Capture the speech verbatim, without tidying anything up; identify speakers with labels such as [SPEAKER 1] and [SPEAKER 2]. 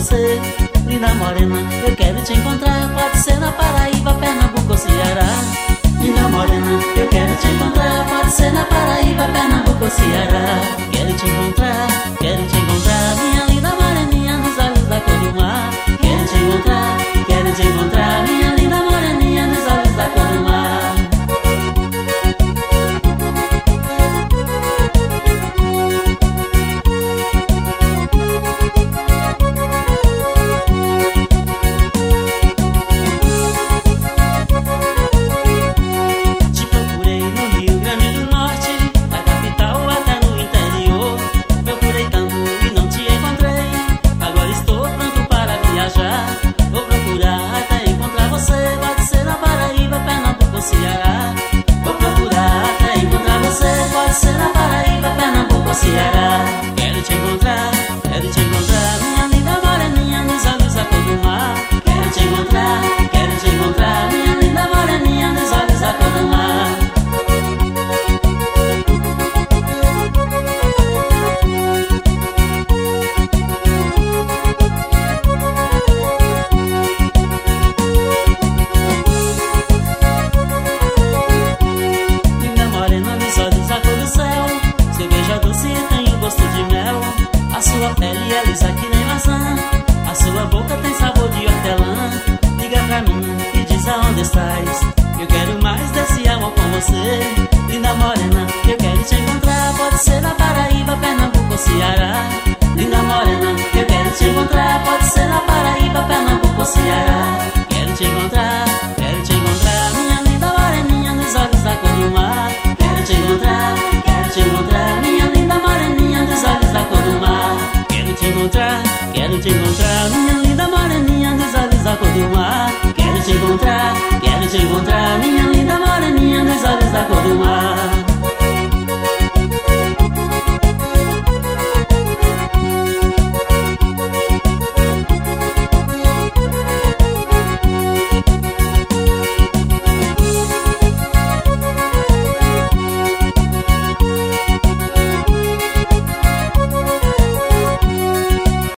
[SPEAKER 1] você. Linda morena, eu quero te encontrar. Pode ser na Paraíba, Pernambuco ou Ceará. Linda morena, eu quero te encontrar. Pode ser na Paraíba, Pernambuco ou Ceará. Quero te encontrar, quero te encontrar. Minha linda moreninha nos olhos da cor do mar. Quero te encontrar, quero te encontrar. Minha linda moreninha nos olhos da cor do mar. Ceará. Quero te encontrar, quero te encontrar. Minha linda moreninha nos olhos da cor do mar. Quero te encontrar, quero te encontrar. Minha linda moreninha nos olhos da cor do mar. Linda morena nos olhos da cor do céu. Cerveja doce tem o gosto de mel. A sua pele é lisa que nem maçã. A sua boca tem sabor de hortelã. Liga pra mim e diz aonde estás. Eu quero mais desse amor com você. Linda morena, eu quero te encontrar. Pode ser na Paraíba, Pernambuco ou Ceará. Linda morena, eu quero te encontrar. Pode ser na Paraíba, Pernambuco ou Ceará. Quero te encontrar, quero te encontrar. Minha linda moreninha nos olhos da cor do mar. Quero te encontrar, quero te encontrar. Minha linda moreninha dos olhos da cor do mar. Quero te encontrar, quero te encontrar. Minha linda moreninha dos olhos da cor do mar. Quero te encontrar, quero te encontrar. Minha linda moreninha dos olhos da cor do mar.